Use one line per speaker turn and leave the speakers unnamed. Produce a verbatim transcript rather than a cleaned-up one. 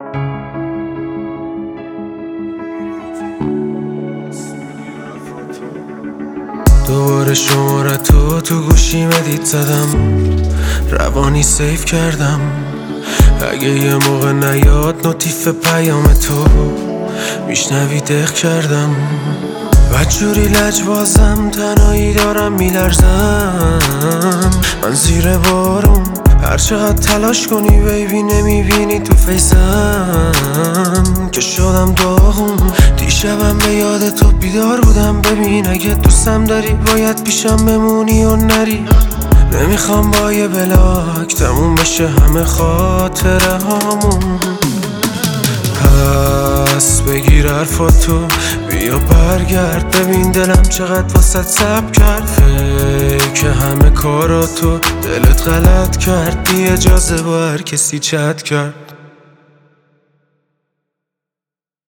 دوباره شماره تو تو گوشی مدید زدم، روانی سیف کردم. اگه یه موقع نیاد نوتیف پیام تو میشنوی دق کردم. بدجوری لجبازم، تنهایی دارم میلرزم. من زیر بارم هر چقدر تلاش کنی بیبی نمیبینی تو فیسم که شدم داغون. دیشبم به یاد تو بیدار بودم، ببین اگه دوستم داری باید پیشم بمونی و نری. نمیخوام با یه بلاک تموم بشه همه خاطره هامون. پس بگیر حرفاتو بیا برگرد، ببین دلم چقدر واسه صبر کرد. فکر همه کاراتو دلت غلط کرد، بی اجازه با هر کسی چت کرد.